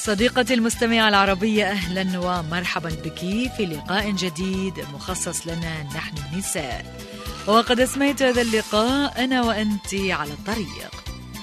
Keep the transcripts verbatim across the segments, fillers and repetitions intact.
صديقتي المستمعة العربية، أهلا ومرحبا بك في لقاء جديد مخصص لنا نحن النساء. وقد اسميت هذا اللقاء أنا وأنت على الطريق.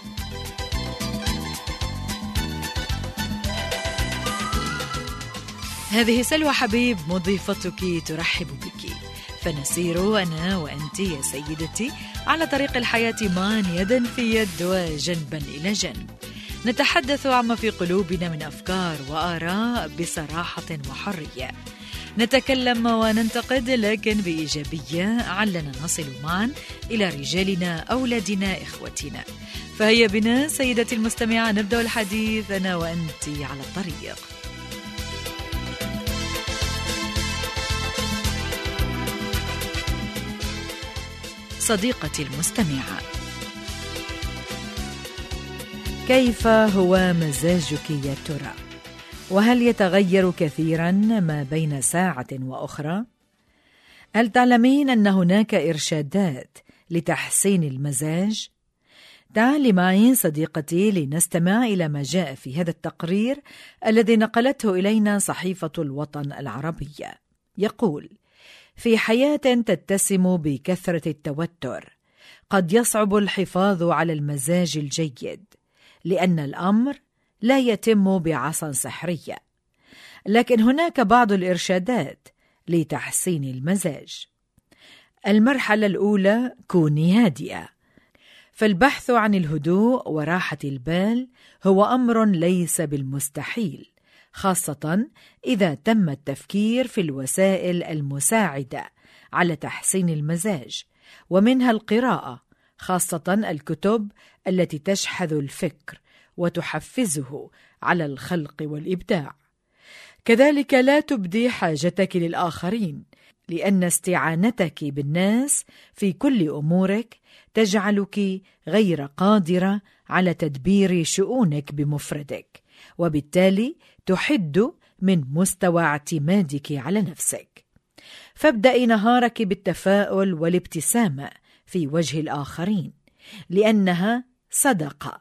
هذه سلوى حبيب مضيفتك ترحب بك، فنسير أنا وأنت يا سيدتي على طريق الحياة معا يدا في يد وجنبا إلى جنب، نتحدث عما في قلوبنا من أفكار وآراء بصراحة وحرية، نتكلم وننتقد لكن بإيجابية، علنا نصل معا إلى رجالنا، أولادنا، إخوتنا. فهيا بنا سيدتي المستمعة نبدأ الحديث أنا وأنت على الطريق. صديقتي المستمعة، كيف هو مزاجك يا ترى؟ وهل يتغير كثيرا ما بين ساعة وأخرى؟ هل تعلمين أن هناك إرشادات لتحسين المزاج؟ تعالي معي صديقتي لنستمع إلى ما جاء في هذا التقرير الذي نقلته إلينا صحيفة الوطن العربية. يقول: في حياة تتسم بكثرة التوتر قد يصعب الحفاظ على المزاج الجيد، لأن الأمر لا يتم بعصا سحرية، لكن هناك بعض الإرشادات لتحسين المزاج. المرحلة الأولى: كوني هادئة. فالبحث عن الهدوء وراحة البال هو أمر ليس بالمستحيل، خاصة إذا تم التفكير في الوسائل المساعدة على تحسين المزاج، ومنها القراءة، خاصة الكتب التي تشحذ الفكر وتحفزه على الخلق والإبداع. كذلك لا تبدي حاجتك للآخرين، لأن استعانتك بالناس في كل أمورك تجعلك غير قادرة على تدبير شؤونك بمفردك، وبالتالي تحد من مستوى اعتمادك على نفسك. فابدأي نهارك بالتفاؤل والابتسامة في وجه الآخرين، لأنها صدقة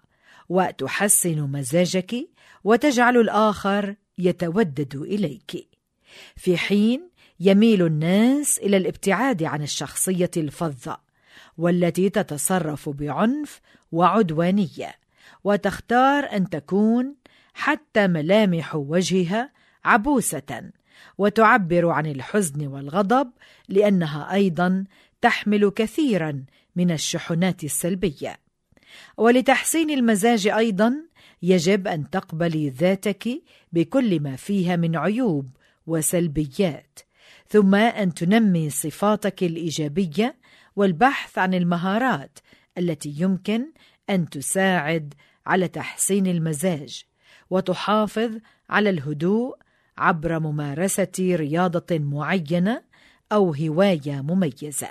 وتحسن مزاجك وتجعل الآخر يتودد إليك، في حين يميل الناس إلى الابتعاد عن الشخصية الفظة والتي تتصرف بعنف وعدوانية، وتختار أن تكون حتى ملامح وجهها عبوسة وتعبر عن الحزن والغضب، لأنها أيضا تحمل كثيرا من الشحنات السلبية. ولتحسين المزاج أيضا يجب أن تقبلي ذاتك بكل ما فيها من عيوب وسلبيات، ثم أن تنمي صفاتك الإيجابية والبحث عن المهارات التي يمكن أن تساعد على تحسين المزاج، وتحافظ على الهدوء عبر ممارسة رياضة معينة أو هواية مميزة.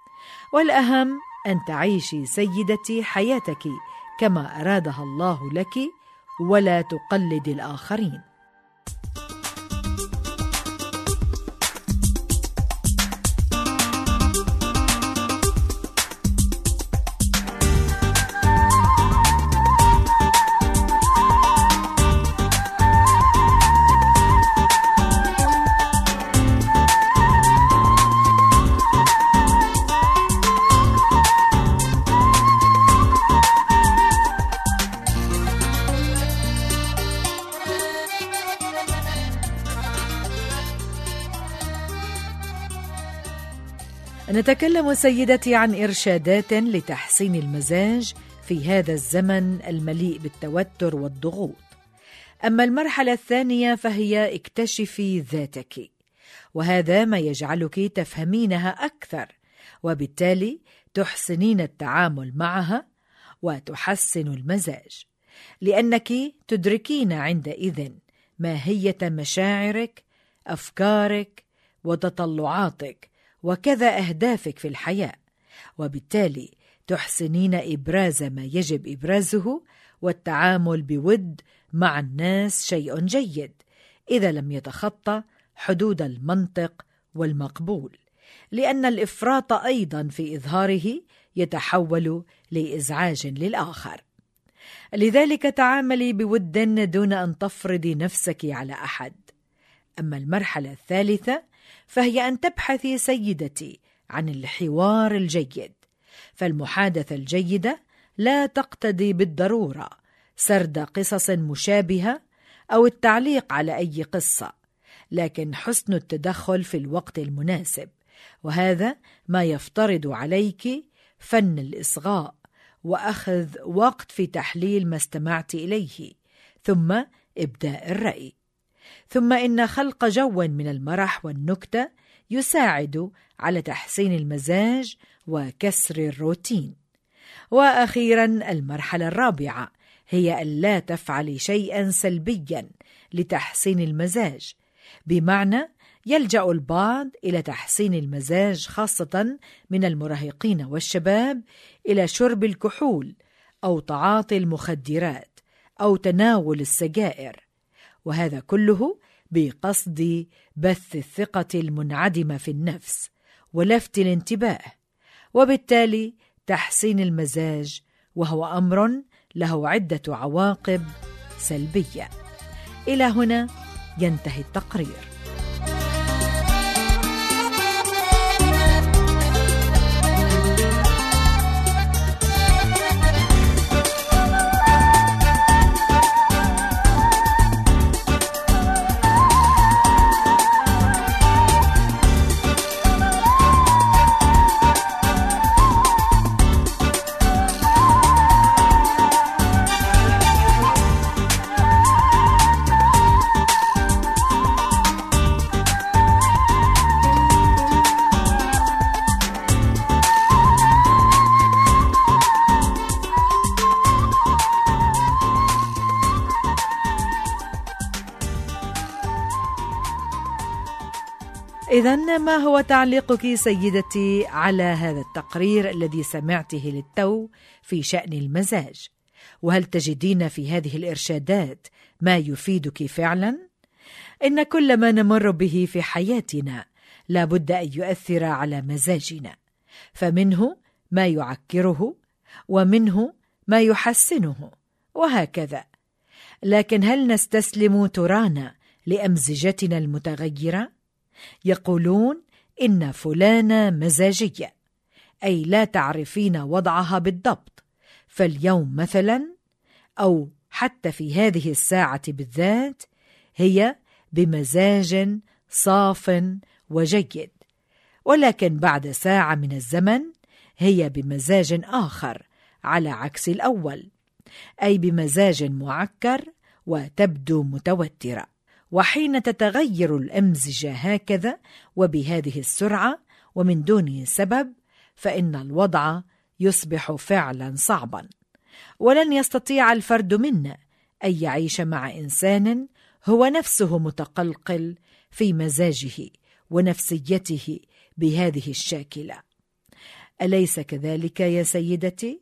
والأهم أن تعيشي سيدتي حياتك كما أرادها الله لك، ولا تقلد الآخرين. نتكلم سيدتي عن إرشادات لتحسين المزاج في هذا الزمن المليء بالتوتر والضغوط. أما المرحلة الثانية فهي اكتشفي ذاتك، وهذا ما يجعلك تفهمينها أكثر، وبالتالي تحسنين التعامل معها وتحسن المزاج، لأنك تدركين عندئذ ماهية مشاعرك، أفكارك وتطلعاتك، وكذا أهدافك في الحياة، وبالتالي تحسنين إبراز ما يجب إبرازه، والتعامل بود مع الناس شيء جيد إذا لم يتخطى حدود المنطق والمقبول، لأن الإفراط أيضا في إظهاره يتحول لإزعاج للآخر. لذلك تعاملي بود دون أن تفرضي نفسك على أحد. أما المرحلة الثالثة فهي أن تبحثي سيدتي عن الحوار الجيد، فالمحادثة الجيدة لا تقتضي بالضرورة سرد قصص مشابهة أو التعليق على أي قصة، لكن حسن التدخل في الوقت المناسب، وهذا ما يفترض عليك فن الإصغاء وأخذ وقت في تحليل ما استمعت إليه، ثم إبداء الرأي. ثم إن خلق جو من المرح والنكتة يساعد على تحسين المزاج وكسر الروتين. وأخيرا المرحلة الرابعة هي ألا تفعل شيئا سلبيا لتحسين المزاج، بمعنى يلجأ البعض إلى تحسين المزاج خاصة من المراهقين والشباب إلى شرب الكحول أو تعاطي المخدرات أو تناول السجائر، وهذا كله بقصد بث الثقة المنعدمة في النفس ولفت الانتباه، وبالتالي تحسين المزاج، وهو أمر له عدة عواقب سلبية. إلى هنا ينتهي التقرير. إذن ما هو تعليقك سيدتي على هذا التقرير الذي سمعته للتو في شأن المزاج؟ وهل تجدين في هذه الإرشادات ما يفيدك فعلا؟ إن كل ما نمر به في حياتنا لا بد أن يؤثر على مزاجنا، فمنه ما يعكره ومنه ما يحسنه وهكذا. لكن هل نستسلم ترانا لأمزجتنا المتغيرة؟ يقولون إن فلانة مزاجية، أي لا تعرفين وضعها بالضبط، فاليوم مثلا أو حتى في هذه الساعة بالذات هي بمزاج صاف وجيد، ولكن بعد ساعة من الزمن هي بمزاج آخر على عكس الأول، أي بمزاج معكر وتبدو متوترة. وحين تتغير الأمزجة هكذا وبهذه السرعة ومن دون سبب، فإن الوضع يصبح فعلا صعبا، ولن يستطيع الفرد منا أن يعيش مع إنسان هو نفسه متقلقل في مزاجه ونفسيته بهذه الشاكلة. أليس كذلك يا سيدتي؟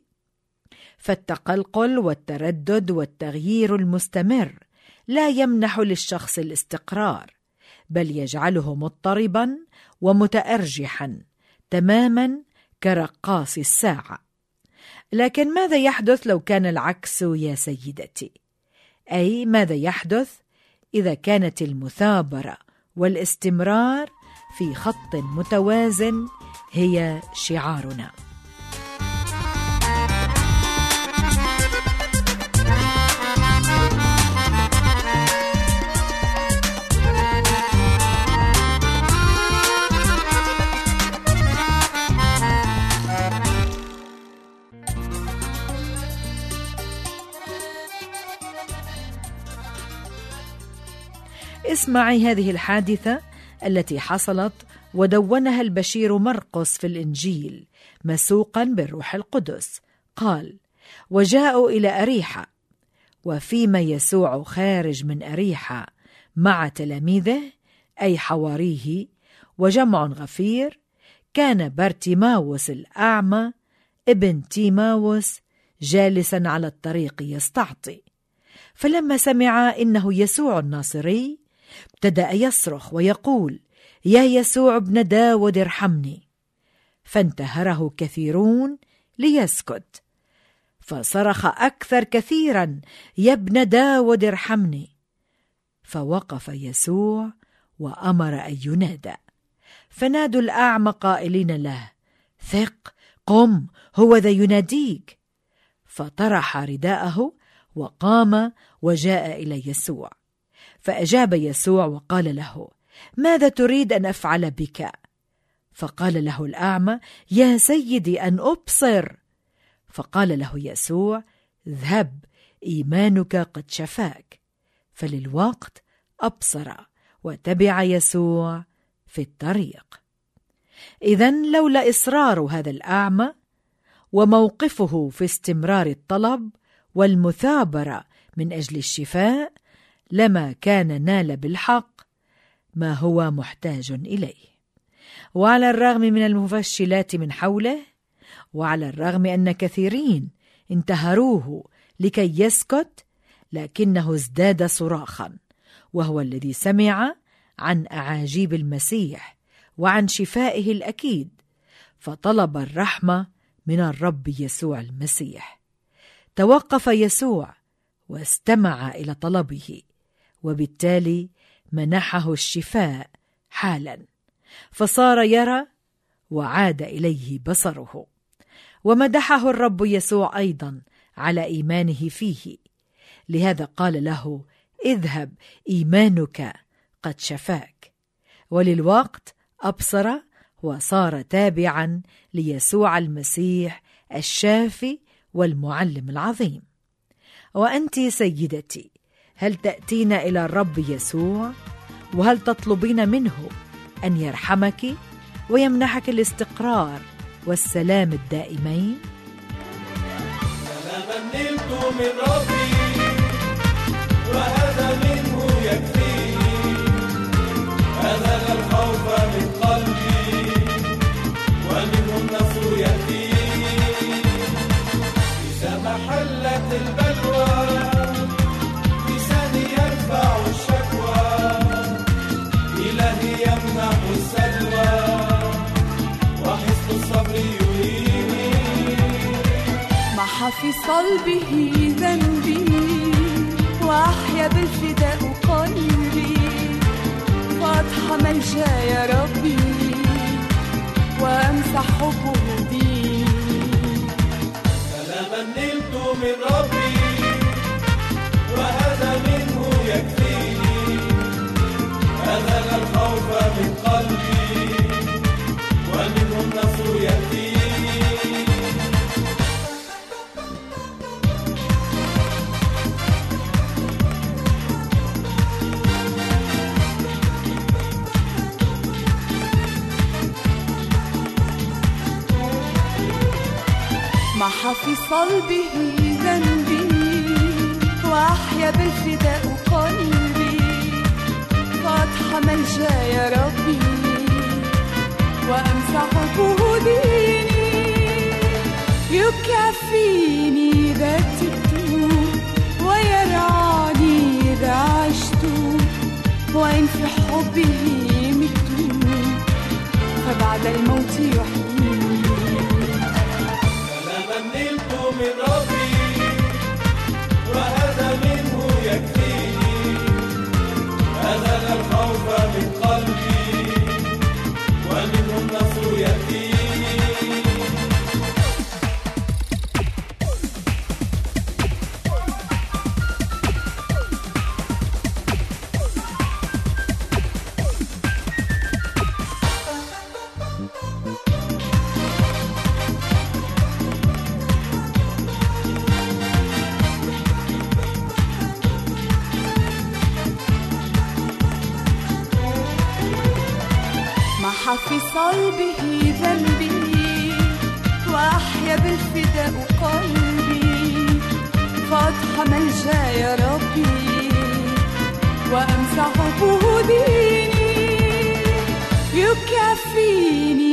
فالتقلقل والتردد والتغيير المستمر لا يمنح للشخص الاستقرار، بل يجعله مضطربا ومتأرجحا تماما كرقاص الساعة. لكن ماذا يحدث لو كان العكس يا سيدتي؟ أي ماذا يحدث إذا كانت المثابرة والاستمرار في خط متوازن هي شعارنا؟ اسمعي هذه الحادثة التي حصلت ودونها البشير مرقس في الإنجيل مسوقا بالروح القدس. قال: وجاءوا إلى أريحة، وفيما يسوع خارج من أريحة مع تلاميذه أي حواريه وجمع غفير، كان بارتيماوس الأعمى ابن تيماوس جالسا على الطريق يستعطي، فلما سمع إنه يسوع الناصري ابتدأ يصرخ ويقول: يا يسوع ابن داود ارحمني. فانتهره كثيرون ليسكت، فصرخ أكثر كثيرا: يا ابن داود ارحمني. فوقف يسوع وأمر أن ينادى، فنادوا الأعمى قائلين له: ثق، قم، هو ذا يناديك. فطرح رداءه وقام وجاء إلى يسوع. فأجاب يسوع وقال له: ماذا تريد أن أفعل بك؟ فقال له الأعمى: يا سيدي، أن أبصر. فقال له يسوع: اذهب، إيمانك قد شفاك. فللوقت أبصر وتبع يسوع في الطريق. إذن لولا إصرار هذا الأعمى وموقفه في استمرار الطلب والمثابرة من أجل الشفاء، لما كان نال بالحق ما هو محتاج إليه. وعلى الرغم من المفشلات من حوله، وعلى الرغم أن كثيرين انتهروه لكي يسكت، لكنه ازداد صراخا، وهو الذي سمع عن أعاجيب المسيح وعن شفائه الأكيد، فطلب الرحمة من الرب يسوع المسيح. توقف يسوع واستمع إلى طلبه، وبالتالي منحه الشفاء حالا، فصار يرى وعاد إليه بصره. ومدحه الرب يسوع أيضا على إيمانه فيه، لهذا قال له: اذهب، إيمانك قد شفاك. وللوقت أبصر وصار تابعا ليسوع المسيح الشافي والمعلم العظيم. وأنت سيدتي، هل تأتين إلى الرب يسوع؟ وهل تطلبين منه أن يرحمك ويمنحك الاستقرار والسلام الدائمين؟ سلاما نلت من ربي وهذا منه يكفيني، أزال الخوف من قلبي ومنه النصر يأتيني. إذا محلت البلوى لساني يرفع الشكوى، إلهي يمنح السلوى وحسن الصبر يريني. محى في صلبه ذنبي وأحيا بالفداء قلبي، فأضحى ملجأ ربي وأمسح حبه ديني. سلاما نلت من ربي وهذا منه يكفيني، أزال الخوف من قلبي ومنه النصر يأتيني. محى في صلبه ذنبي وأحيا بالفداء قلبي، فأضحى ملجأ ربي وأمسح حبه ديني. يكفيني إذا تبت ويرعاني إذا عشت، وإن في حبه مت فبعد الموت يحييني. نلت من ربي وهذا منه يكفيني، أزال الخوف من قلبي ومنه النصر يأتيني. محى في صلبه ذنبي وأحيا بالفداء قلبي، فأضحى ملجأ ربي وأمسح حبه ديني. يكفيني